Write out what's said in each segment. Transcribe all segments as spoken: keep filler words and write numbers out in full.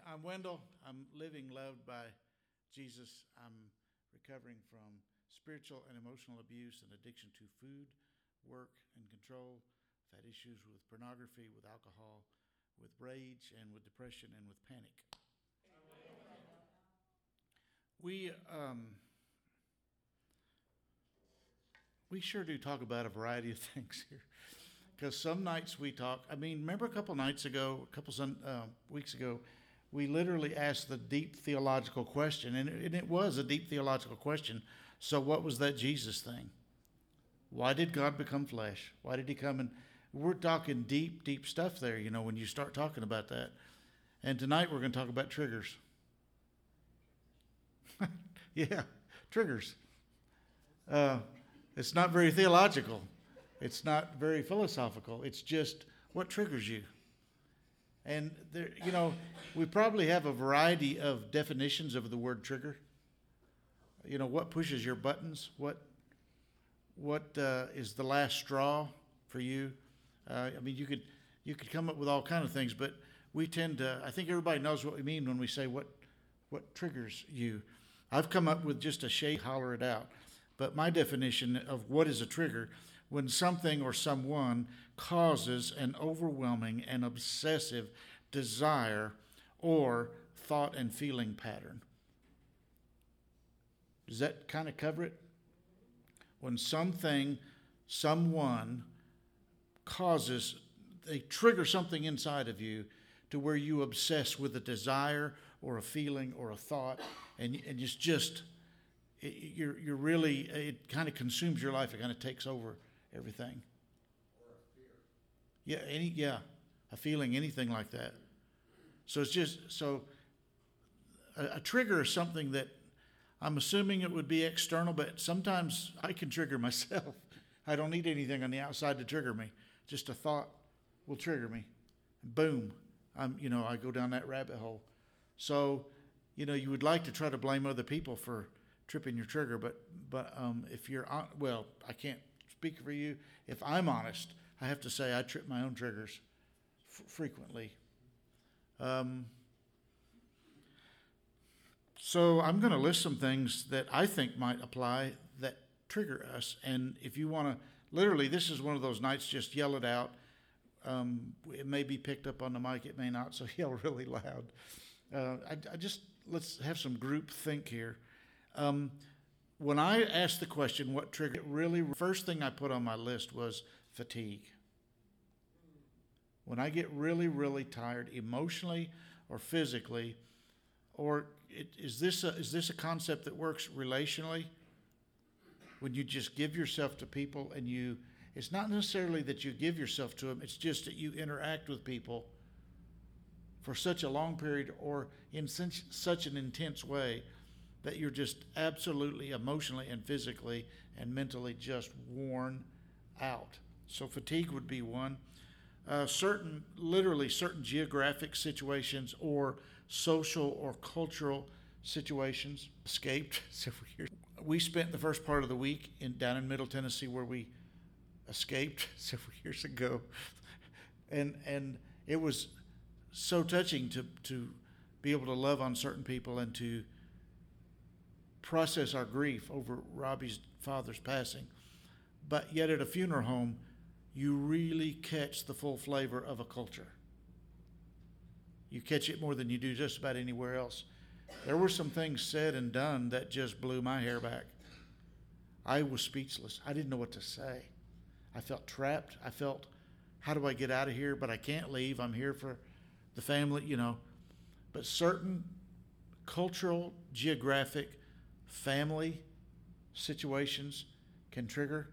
I'm Wendell. I'm living loved by Jesus. I'm recovering from spiritual and emotional abuse and addiction to food, work, and control. I've had issues with pornography, with alcohol, with rage, and with depression, and with panic. We um, we sure do talk about a variety of things here. Because some nights we talk, I mean, remember a couple nights ago, a couple sun, uh, weeks ago, we literally asked the deep theological question, and it, and it was a deep theological question. So what was that Jesus thing? Why did God become flesh? Why did he come? And we're talking deep, deep stuff there, you know, when you start talking about that. And tonight we're going to talk about triggers. Yeah, triggers. Uh, it's not very theological. It's not very philosophical. It's just what triggers you. And there, you know, we probably have a variety of definitions of the word trigger. You know, what pushes your buttons? What what uh, is the last straw for you? Uh, I mean, you could you could come up with all kind of things, but we tend to. I think everybody knows what we mean when we say what what triggers you. I've come up with just a shade, holler it out. But my definition of what is a trigger: when something or someone causes an overwhelming and obsessive desire or thought and feeling pattern. Does that kind of cover it? When something, someone causes, they trigger something inside of you to where you obsess with a desire or a feeling or a thought, and, and it's just, it, you're, you're really, it kind of consumes your life. It kind of takes over everything. Or a fear. Yeah, any yeah, a feeling, anything like that. So it's just so a, a trigger is something that I'm assuming it would be external, but sometimes I can trigger myself. I don't need anything on the outside to trigger me. Just a thought will trigger me. Boom, I'm you know I go down that rabbit hole. So you know you would like to try to blame other people for tripping your trigger, but but um, if you're on, well, I can't speak for you. If I'm honest, I have to say I trip my own triggers f- frequently. Um, so I'm going to list some things that I think might apply that trigger us. And if you want to, literally, this is one of those nights, just yell it out. Um, it may be picked up on the mic, it may not, so yell really loud. Uh, I, I just, let's have some group think here. Um, When I asked the question, what triggered, really, first thing I put on my list was fatigue. When I get really, really tired, emotionally or physically, or it, is this a, is this a concept that works relationally? When you just give yourself to people and you, it's not necessarily that you give yourself to them, it's just that you interact with people for such a long period or in such, such an intense way that you're just absolutely emotionally and physically and mentally just worn out. So fatigue would be one. Uh, certain, literally certain geographic situations or social or cultural situations. Escaped several years. We spent the first part of the week in down in Middle Tennessee where we escaped several years ago. And and it was so touching to, to be able to love on certain people and to process our grief over Robbie's father's passing. But yet at a funeral home, you really catch the full flavor of a culture. You catch it more than you do just about anywhere else. There were some things said and done that just blew my hair back. I was speechless. I didn't know what to say. I felt trapped. I felt, how do I get out of here? But I can't leave. I'm here for the family, you know. But certain cultural, geographic, family situations can trigger.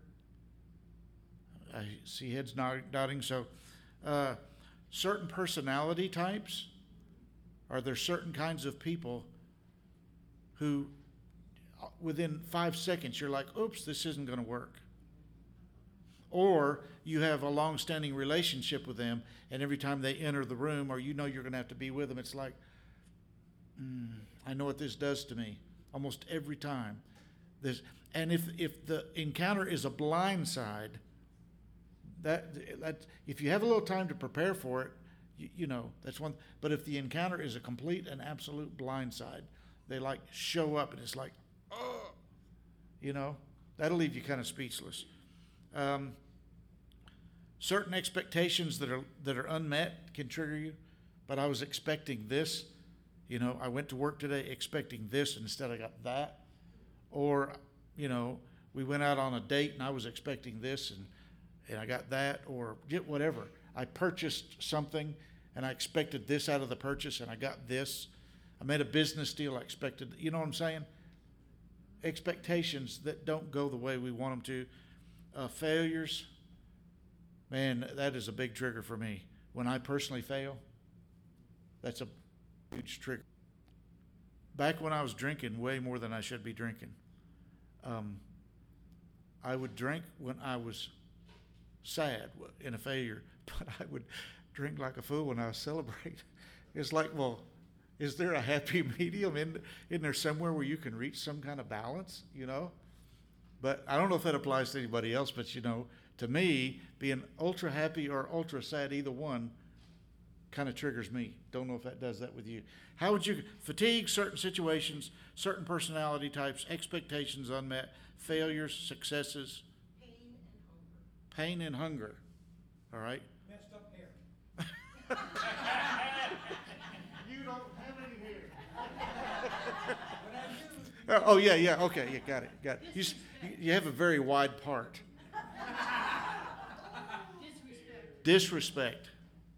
I see heads nodding. So uh, certain personality types, are there certain kinds of people who within five seconds you're like, oops, this isn't going to work. Or you have a long-standing relationship with them, and every time they enter the room or you know you're going to have to be with them, it's like, mm, I know what this does to me. Almost every time. This, and if if the encounter is a blind side, that that if you have a little time to prepare for it, you, you know, that's one. But if the encounter is a complete and absolute blindside, they like show up and it's like, oh, you know, that'll leave you kind of speechless. Um, certain expectations that are that are unmet can trigger you. But I was expecting this. You know, I went to work today expecting this, and instead I got that. Or, you know, we went out on a date and I was expecting this, and, and I got that, or get whatever. I purchased something and I expected this out of the purchase, and I got this. I made a business deal. I expected, you know what I'm saying? Expectations that don't go the way we want them to. Uh, failures, man, that is a big trigger for me. When I personally fail, that's a huge trigger. Back when I was drinking way more than I should be drinking, um, I would drink when I was sad in a failure, but I would drink like a fool when I was celebrating. It's like, well, is there a happy medium in, in there somewhere where you can reach some kind of balance, you know? But I don't know if that applies to anybody else, but, you know, to me, being ultra happy or ultra sad, either one, kind of triggers me. Don't know if that does that with you. How would you fatigue, certain situations, certain personality types, expectations unmet, failures, successes, pain and hunger. Pain and hunger. All right. Messed up hair. You don't have any hair. Oh yeah, yeah. Okay, yeah, got it, got it. You you have a very wide part. Disrespect. Disrespect.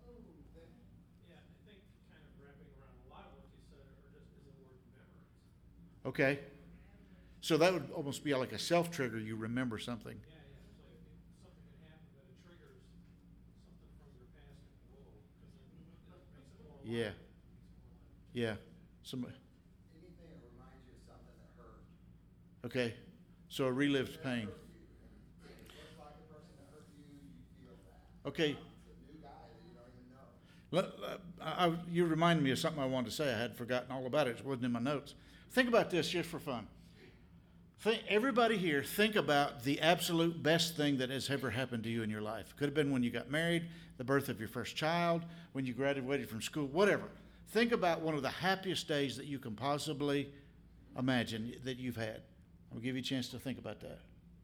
Okay. So that would almost be like a self-trigger. You remember something. Yeah, yeah. It's like if something can happen, but it triggers something from your past. And whoa, because it makes it more Yeah. alive. Yeah. Some. Anything that reminds you of something that hurt. Okay. So a relived pain. It looks like the person that hurt you, you feel that. Okay. It's a new guy that you don't even know. Let, I, I, you reminded me of something I wanted to say. I had forgotten all about it. It wasn't in my notes. Think about this just for fun. Think, everybody here, think about the absolute best thing that has ever happened to you in your life. Could have been when you got married, the birth of your first child, when you graduated from school, whatever. Think about one of the happiest days that you can possibly imagine that you've had. I'll give you a chance to think about that.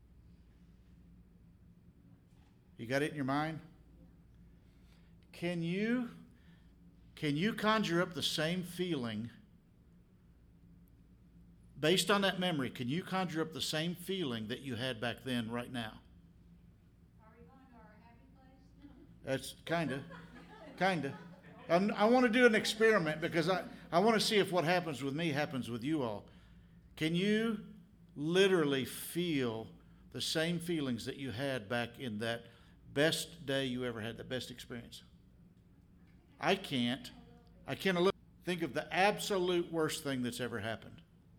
You got it in your mind? Can you, can you conjure up the same feeling? Based on that memory, can you conjure up the same feeling that you had back then right now? Are we going to our happy place? That's kind of, kind of. I want to do an experiment because I, I want to see if what happens with me happens with you all. Can you literally feel the same feelings that you had back in that best day you ever had, the best experience? I can't. I can't think of the absolute worst thing that's ever happened.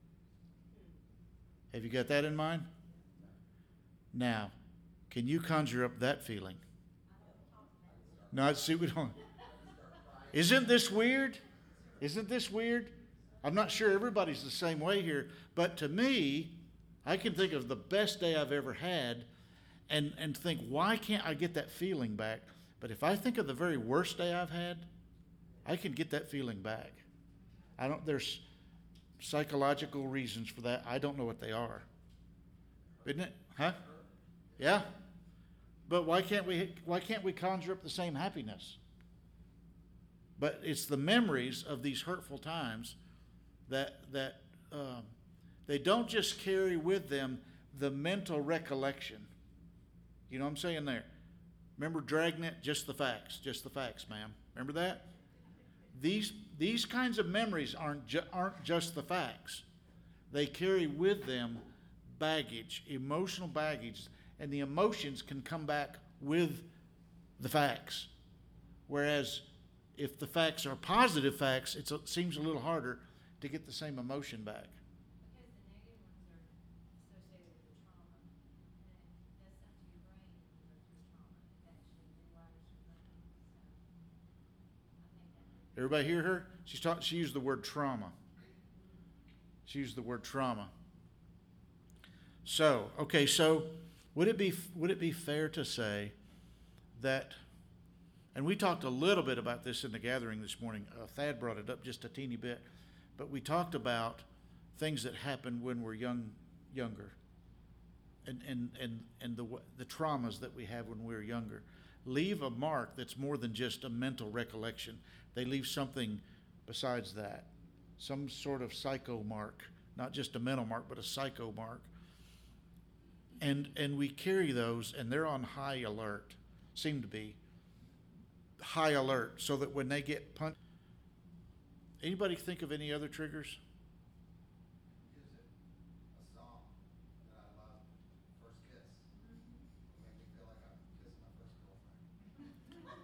Have you got that in mind? Now, can you conjure up that feeling? No, see, we don't. Isn't this weird? Isn't this weird? I'm not sure everybody's the same way here, but to me, I can think of the best day I've ever had and, and think, why can't I get that feeling back? But if I think of the very worst day I've had, I can get that feeling back. I don't, there's psychological reasons for that. I don't know what they are. Isn't it? Huh? Yeah. But why can't we why can't we conjure up the same happiness? But it's the memories of these hurtful times that that um, they don't just carry with them the mental recollection. You know what I'm saying there? Remember Dragnet? Just the facts. Just the facts, ma'am. Remember that? These these kinds of memories aren't ju- aren't just the facts. They carry with them baggage, emotional baggage, and the emotions can come back with the facts. Whereas if the facts are positive facts, it's, it seems a little harder to get the same emotion back. Because the negative ones are associated with the trauma. And it does something to your brain when you go through trauma. It actually rewires your brain. So I think that. Everybody hear her? She's taught, she used the word trauma. She used the word trauma. So, okay, so would it be would it be fair to say that, And we talked a little bit about this in the gathering this morning. Uh, Thad brought it up just a teeny bit, but we talked about things that happen when we're young, younger, and and and and the the traumas that we have when we're younger leave a mark that's more than just a mental recollection. They leave something besides that, some sort of psycho mark, not just a mental mark, but a psycho mark. And and we carry those, and they're on high alert, seem to be high alert, so that when they get punched. Anybody think of any other triggers? Music, a song that I love, First Kiss. It made me feel like I'm kissing my first girlfriend.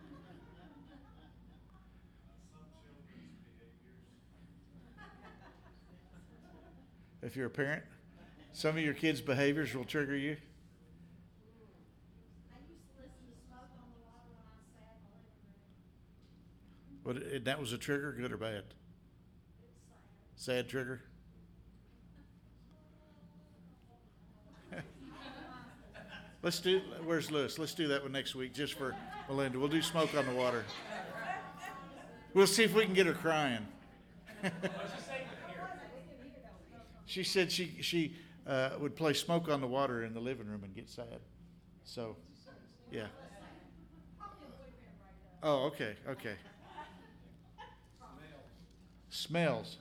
Some children's behaviors. If you're a parent, some of your kids' behaviors will trigger you. I used to listen to Smoke on the Water when I sat in the living room. But that was a trigger, good or bad? It's sad. Sad trigger. Let's do. Where's Lewis? Let's do that one next week, just for Melinda. We'll do Smoke on the Water. We'll see if we can get her crying. She said she she uh, would play Smoke on the Water in the living room and get sad. So, yeah. Oh, okay, okay. Smells.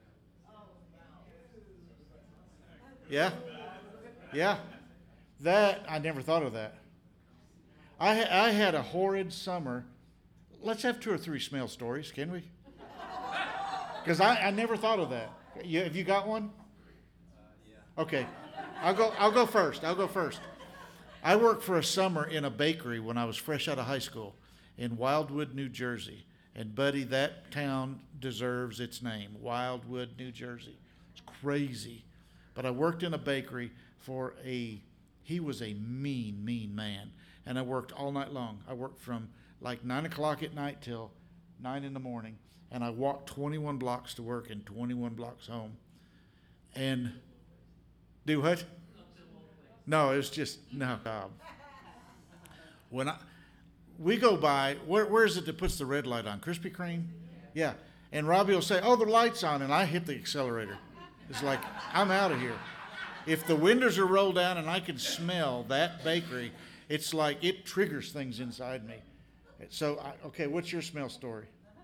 Yeah, yeah. That I never thought of that. I ha- I had a horrid summer. Let's have two or three smell stories, can we? Because I, I never thought of that. You, have you got one? Okay, I'll go. I'll go first. I'll go first. I worked for a summer in a bakery when I was fresh out of high school in Wildwood, New Jersey. And buddy, that town deserves its name, Wildwood, New Jersey. It's crazy. But I worked in a bakery for a, he was a mean, mean man. And I worked all night long. I worked from like nine o'clock at night till nine in the morning. And I walked twenty-one blocks to work and twenty-one blocks home. And do what? No, it was just, no. Um, when I, we go by, where, where is it that puts the red light on? Krispy Kreme? Yeah. And Robbie will say, oh, the light's on, and I hit the accelerator. It's like, I'm out of here. If the windows are rolled down and I can smell that bakery, it's like it triggers things inside me. So, I, okay, what's your smell story?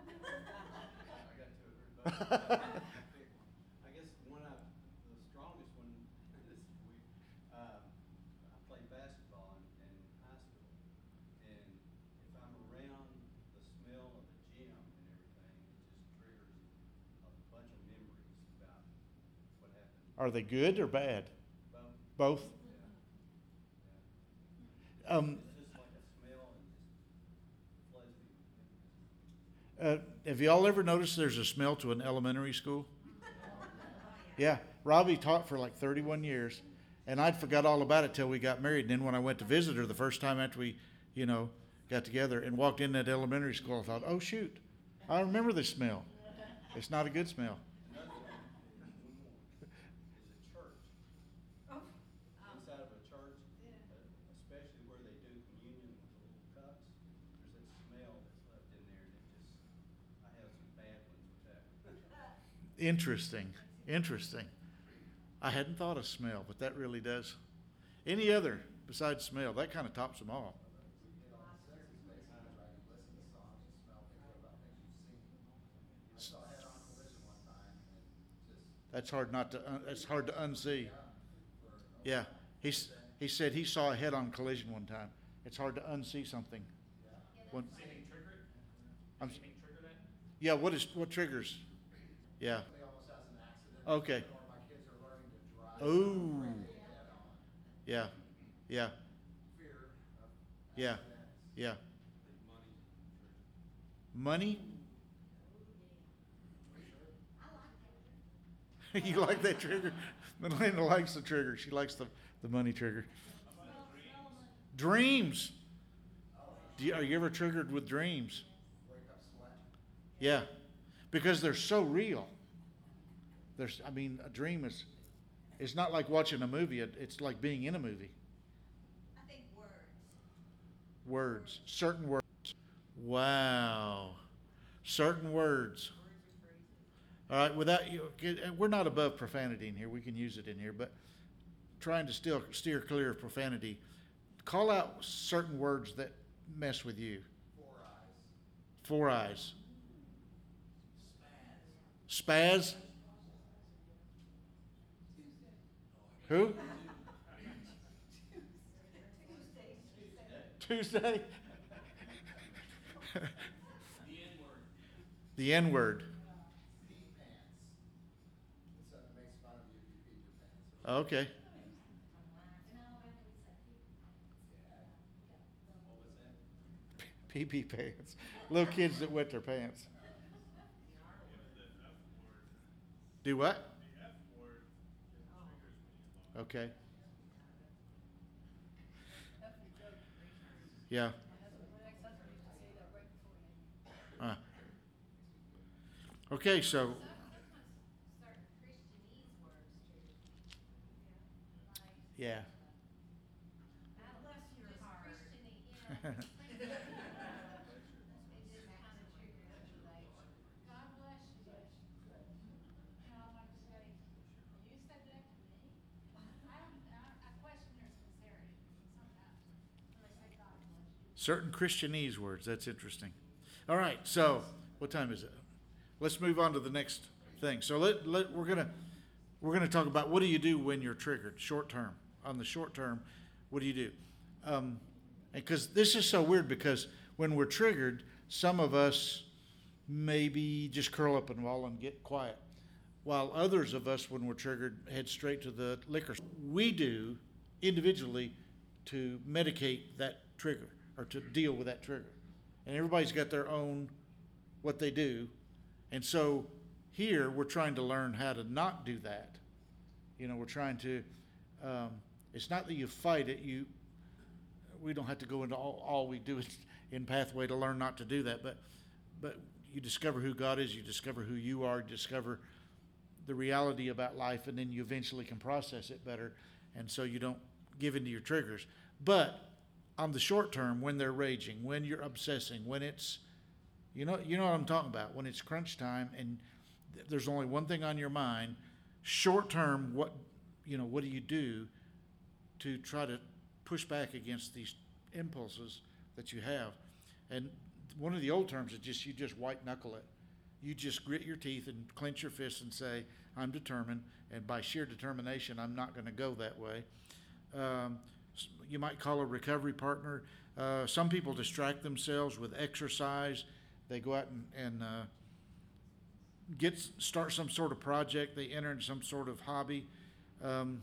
I got two or three, but I guess one of the strongest one this week. Um, I played basketball in, in high school, and if I'm around the smell of the gym and everything, it just triggers a bunch of memories about what happened. Are they good or bad? Both. Both? Yeah. Yeah. Um, It's just like a smell and just floods me with memories. Uh, have y'all ever noticed there's a smell to an elementary school? Yeah, Robbie taught for like thirty-one years, and I'd forgot all about it till we got married. And then when I went to visit her the first time after we, you know, got together and walked in that elementary school, I thought, oh shoot, I remember this smell. It's not a good smell. Another one, one more, is a church. Inside of a church, uh, especially where they do communion with the little cups, there's that smell that's left in there, and it just, I have some bad ones with that. Interesting, interesting. I hadn't thought of smell, but that really does. Any other besides smell? That kind of tops them all. You get on sexy spaces, right? You listen to songs, you smell, think about things you've seen. I saw a head-on collision one time, and it just, That's hard not to. Uh, it's hard to unsee. yeah, for, Yeah, he's, he said he saw a head-on collision one time. It's hard to unsee something. When, Anything trigger it? I'm, Anything trigger that? yeah, what is what triggers? Yeah. somebody almost has an accident. Okay. Or my kids are learning to drive. Ooh. right head-on. Yeah, yeah, Fear of yeah, accidents. yeah. Money. Money? You like that trigger? Melinda likes the trigger. She likes the, the money trigger. Dreams. Do you, are you ever triggered with dreams? Wake up sweat. Yeah, because they're so real. There's, I mean, a dream is, it's not like watching a movie. It, it's like being in a movie. I think words. Words, certain words, Wow. Certain words. All right, without you, we're not above profanity in here. We can use it in here, but trying to still steer clear of profanity. Call out certain words that mess with you. Four eyes. Four eyes. Spaz. Who? Tuesday. The N word. Pee pants. When someone makes fun of you if you pee your pants. Okay. Pee pee pants. Little kids that wet their pants. Do what? Okay. Yeah. Uh. Okay, so Certain Christianese words too. Like, yeah. bless your heart. Christian, you know. It just kind of triggers it, like, God bless you. You know, I like to say, you said that to me? I don't, I, I question their sincerity sometimes, when they say God bless you. Certain Christianese words. That's interesting. All right. So, what time is it? Let's move on to the next thing. So let, let we're gonna we're gonna talk about what do you do when you're triggered, short term. On the short term, what do you do? Um, because this is so weird because when we're triggered, some of us maybe just curl up and wall and get quiet, while others of us, when we're triggered, head straight to the liquor. We do individually to medicate that trigger or to deal with that trigger, and everybody's got their own what they do. And so here we're trying to learn how to not do that. You know, we're trying to, um, it's not that you fight it, you, we don't have to go into all, all we do is in Pathway to learn not to do that, but, but you discover who God is, you discover who you are, you discover the reality about life, and then you eventually can process it better, and so you don't give into your triggers. But on the short term, when they're raging, when you're obsessing, when it's, You know, you know what I'm talking about. When it's crunch time and th- there's only one thing on your mind, short term, what you know, what do you do to try to push back against these impulses that you have? And one of the old terms is just you just white knuckle it. You just grit your teeth and clench your fists and say, "I'm determined," and by sheer determination, I'm not going to go that way. Um, s- you might call a recovery partner. Uh, some people distract themselves with exercise. They go out and, and uh, get start some sort of project. They enter into some sort of hobby. Um,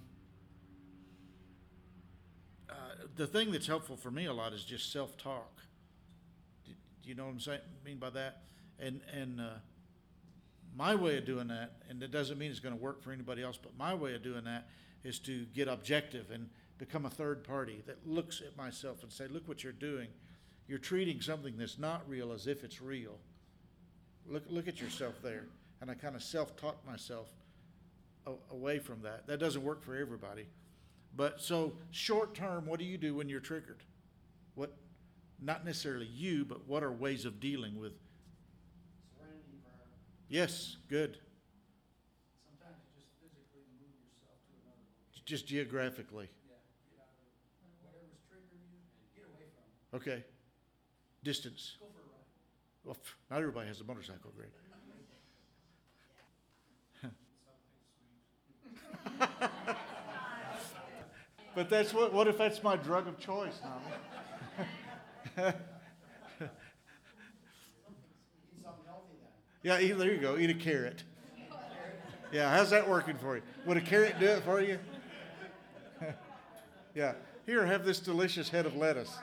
uh, the thing that's helpful for me a lot is just self-talk. Do, do you know what I'm saying? Mean by that? And and uh, my way of doing that, and it doesn't mean it's going to work for anybody else, but my way of doing that is to get objective and become a third party that looks at myself and say, "Look what you're doing. You're treating something that's not real as if it's real. Look, look at yourself there." And I kind of self-talk myself a- away from that. That doesn't work for everybody. But so short term, what do you do when you're triggered? What, not necessarily you, but what are ways of dealing with? Serenity prayer. Yes, good. Sometimes you just physically move yourself to another location. Just geographically. Yeah, get out of whatever's triggering you and get away from it. Okay. Distance. Go for a ride. Well, pff, not everybody has a motorcycle, great. But that's what, what if that's my drug of choice, Tommy? Eat something healthy then. Yeah, eat, there you go. Eat a carrot. Yeah, how's that working for you? Would a carrot do it for you? Yeah. Here, have this delicious head of lettuce.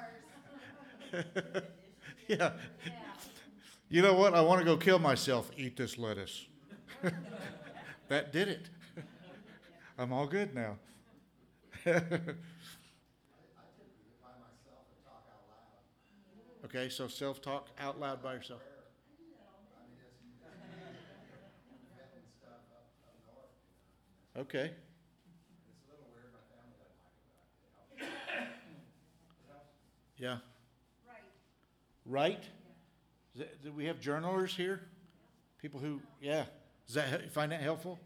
Yeah. You know what? I want to go kill myself. Eat this lettuce. That did it. I'm all good now. I, I typically get by myself and talk out loud. Okay, so self-talk out loud by yourself. I mean, it's venting stuff up, up north, you know. Okay. It's a little weird. My family doesn't like it, but I, it helps. Yeah. Right. Right? Is that, do we have journalers here? People who, yeah. Does that, you find that helpful?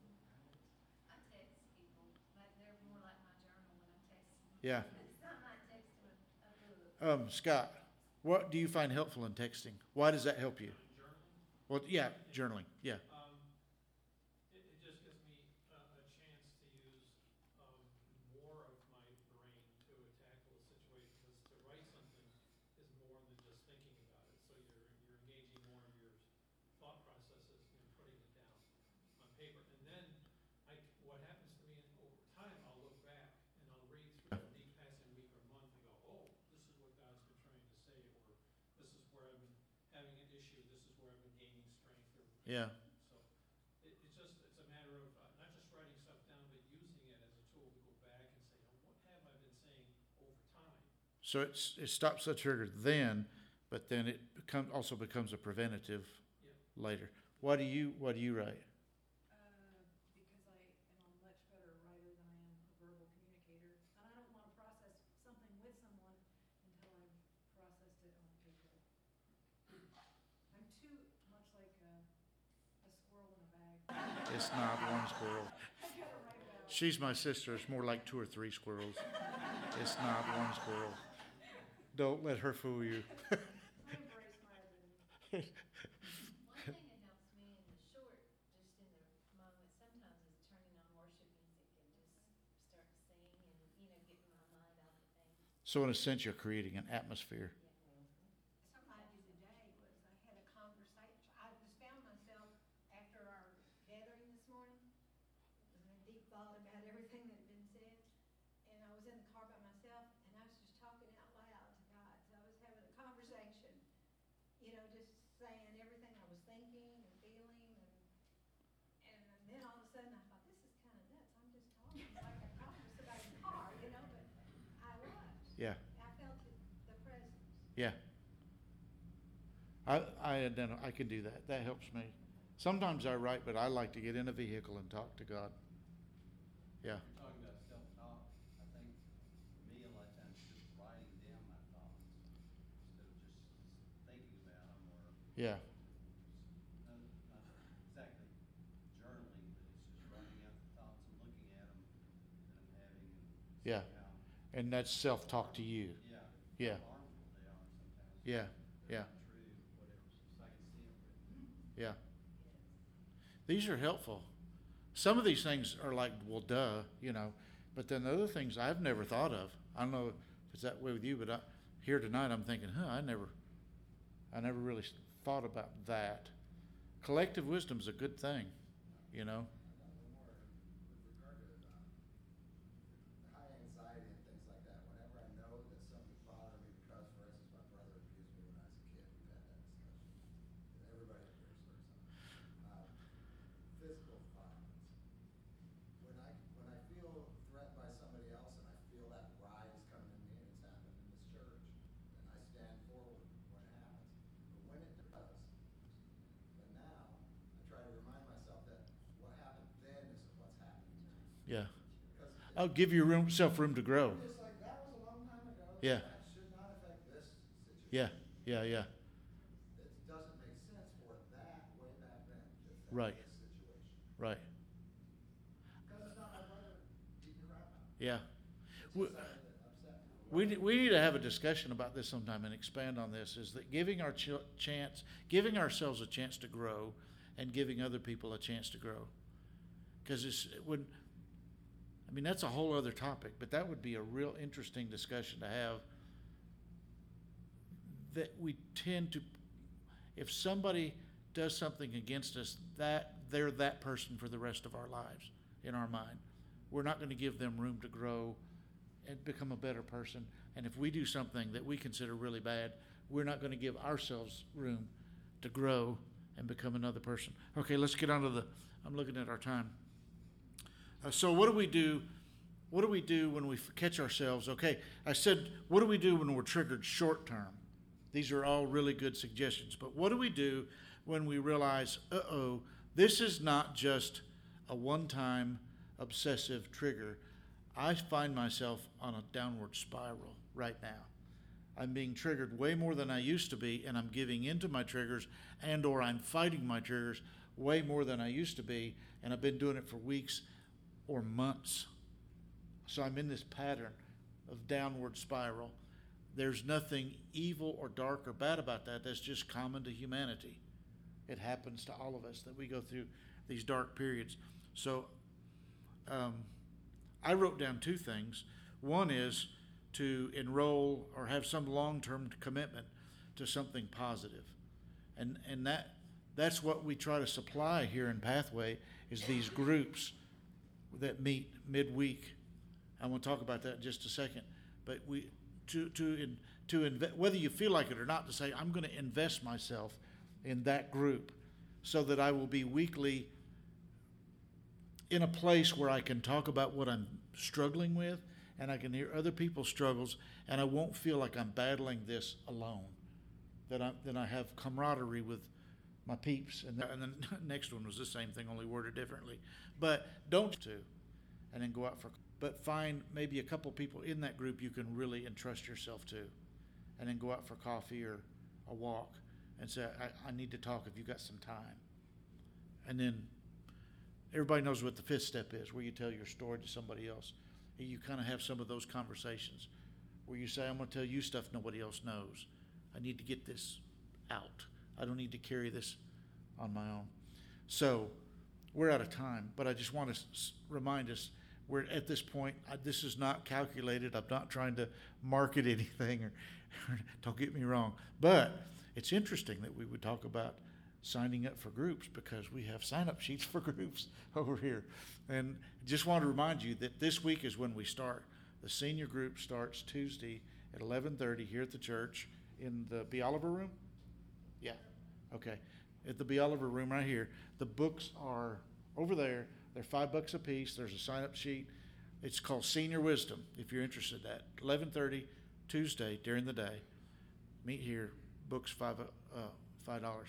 I text people, like they're more like my journal when I text them. Yeah. It's not like texting a, a book. Um, Scott, what do you find helpful in texting? Why does that help you? Journaling. Well, yeah, journaling. Yeah. Um, it, it just gives me a, a chance to use, um, more of my brain to tackle a situation, because to write something is more than just thinking about it. So you're, you're engaging more of your thought processes and putting it down on paper. And then I, c- what happens to me over time, I'll look back and I'll read through a week, passing week or month and go, oh, this is what God's been trying to say, or this is where I've been having an issue, this is where I've been gaining strength, or Yeah. so it, it's just, it's a matter of uh, not just writing stuff down, but using it as a tool to go back and say, oh, what have I been saying over time? So it's, it stops the trigger then, but then it become, also becomes a preventative Yeah. later. What do you, what do you write? Uh, because I am a much better writer than I am a verbal communicator, and I don't want to process something with someone until I've processed it on paper. I'm too much like a, a squirrel in a bag. It's not one squirrel. I gotta write it out. She's my sister. It's more like two or three squirrels. It's not one squirrel. Don't let her fool you. I embrace my identity. One thing that helps me in the short, just in the moment, sometimes is turning on worship music and just start to sing and, you know, getting my mind off of things. So in a sense, you're creating an atmosphere. Something I did today was I had a conversation, I just found myself after our gathering this morning, was in a deep thought about everything that had been said, and I was in the car by myself, and I was just talking out loud to God, so I was having a conversation, you know, just saying everything I was thinking and feeling, and, and then all of a sudden I thought, this is kinda nuts, I'm just talking like I'm talking to somebody in the car, you know, but I was. Yeah. I felt it, the presence. Yeah. I, I, identi- I can do that. That helps me. Sometimes I write, but I like to get in a vehicle and talk to God. Yeah. You're talking about self-talk. I think for me, a lot of times just writing down my thoughts instead of just thinking about them, or Yeah. not, not exactly journaling, but it's just writing out the thoughts and looking at them that I'm having and Yeah. seeing how, And that's self-talk to you. yeah, Yeah. how harmful they are sometimes. Yeah. They're Yeah. not true, whatever, so I can see them written. Yeah. These are helpful. Some of these things are like, well, duh, you know, but then the other things I've never thought of. I don't know if it's that way with you, but I, here tonight I'm thinking, huh, I never, I never really thought about that. Collective wisdom's a good thing, you know. Another more with regard to um, high anxiety and things like that. Whenever I know that something's bothering me, because, for instance, my brother abused me when I was a kid, we've had that discussion. Everybody up here has heard something. Um, physical violence. When I when I feel threatened by somebody else and I feel that rise coming in me, and it's happened in this church, then I stand forward when it happens. But when it does, then now I try to remind myself that what happened then isn't what's happening now. Yeah. Because it- I'll give yourself room to grow. It's like, that was a long time ago. Yeah. That should not affect this situation. Yeah. Yeah. Yeah. It doesn't make sense for that way back then to affect Right. this situation. Right. Because it's not my brother beating your crap out. Yeah. It's We, just something that upset me. we, ne- we need to have a discussion about this sometime and expand on this, is that giving our ch- chance, giving ourselves a chance to grow and giving other people a chance to grow. Because it's, it would, I mean, that's a whole other topic, but that would be a real interesting discussion to have. That we tend to, if somebody does something against us, that they're that person for the rest of our lives in our mind. We're not going to give them room to grow and become a better person. And if we do something that we consider really bad, we're not going to give ourselves room to grow and become another person. Okay, let's get on to the, I'm looking at our time. Uh, so what do we do? What do we do when we f- catch ourselves? Okay, I said, what do we do when we're triggered short term? These are all really good suggestions. But what do we do when we realize, uh-oh, this is not just a one-time obsessive trigger. I find myself on a downward spiral right now. I'm being triggered way more than I used to be, and I'm giving into my triggers, and or I'm fighting my triggers way more than I used to be, and I've been doing it for weeks or months. So I'm in this pattern of downward spiral. There's nothing evil or dark or bad about that. That's just common to humanity. It happens to all of us that we go through these dark periods. So um, I wrote down two things. One is to enroll or have some long-term commitment to something positive. And and that that's what we try to supply here in Pathway, is these groups that meet midweek. I want to talk about that in just a second. But we to to in, to inve- whether you feel like it or not, to say I'm going to invest myself in that group so that I will be weekly in a place where I can talk about what I'm struggling with, and I can hear other people's struggles, and I won't feel like I'm battling this alone. That I then I have camaraderie with my peeps, and, the, and the next one was the same thing, only worded differently. But don't to, and then go out for, but find maybe a couple people in that group you can really entrust yourself to, and then go out for coffee or a walk, and say, I, I need to talk if you got some time. And then everybody knows what the fifth step is, where you tell your story to somebody else. You kind of have some of those conversations where you say, I'm going to tell you stuff nobody else knows. I need to get this out. I don't need to carry this on my own. So we're out of time, but I just want to s- remind us, we're at this point, I, this is not calculated. I'm not trying to market anything, or, or don't get me wrong. But it's interesting that we would talk about signing up for groups, because we have sign-up sheets for groups over here. And just want to remind you that this week is when we start. The senior group starts Tuesday at eleven thirty here at the church in the B. Oliver room? Yeah, okay. At the B. Oliver room right here. The books are over there. They're five bucks a piece. There's a sign-up sheet. It's called Senior Wisdom, if you're interested in that. eleven thirty Tuesday during the day. Meet here. Books five uh, five dollars.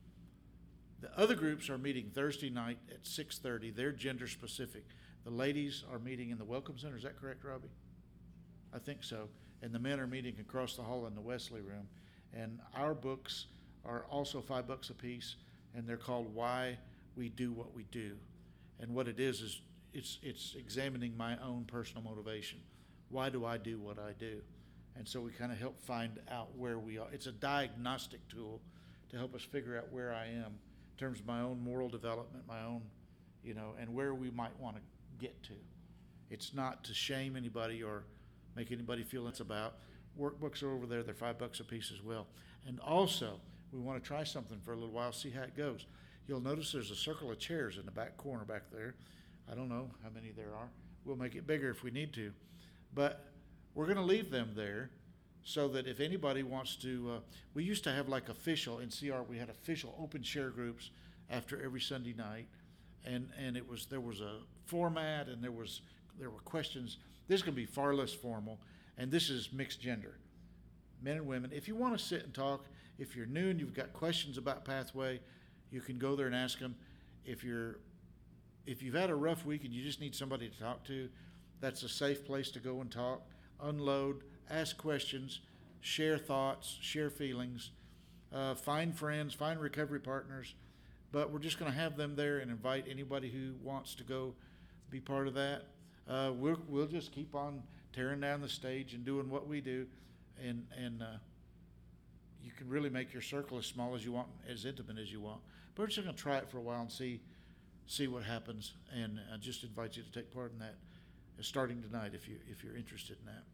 The other groups are meeting Thursday night at six thirty. They're gender specific. The ladies are meeting in the Welcome Center. Is that correct, Robbie? I think so. And the men are meeting across the hall in the Wesley room. And our books are also five bucks a piece, and they're called Why We Do What We Do. And what it is is it's it's examining my own personal motivation. Why do I do what I do? And so we kind of help find out where we are. It's a diagnostic tool to help us figure out where I am in terms of my own moral development, my own, you know, and where we might want to get to. It's not to shame anybody or make anybody feel it's about. Workbooks are over there. They're five bucks a piece as well. And also, we want to try something for a little while, see how it goes. You'll notice there's a circle of chairs in the back corner back there. I don't know how many there are. We'll make it bigger if we need to. But we're going to leave them there so that if anybody wants to, uh, we used to have like official, in C R, we had official open share groups after every Sunday night. And and it was, there was a format, and there was there were questions. This is going to be far less formal, and this is mixed gender, men and women. If you want to sit and talk, if you're new and you've got questions about Pathway, you can go there and ask them. If you're if you've had a rough week and you just need somebody to talk to, that's a safe place to go and talk, unload, ask questions, share thoughts, share feelings, uh, find friends, find recovery partners. But we're just going to have them there and invite anybody who wants to go be part of that. Uh, we'll, we'll just keep on tearing down the stage and doing what we do. And, and uh, you can really make your circle as small as you want, as intimate as you want. But we're just going to try it for a while and see see what happens. And I just invite you to take part in that, uh, starting tonight if, you, if you're interested in that.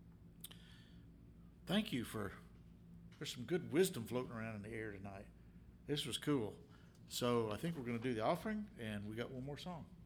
Thank you for, there's some good wisdom floating around in the air tonight. This was cool. So I think we're going to do the offering, and we got one more song.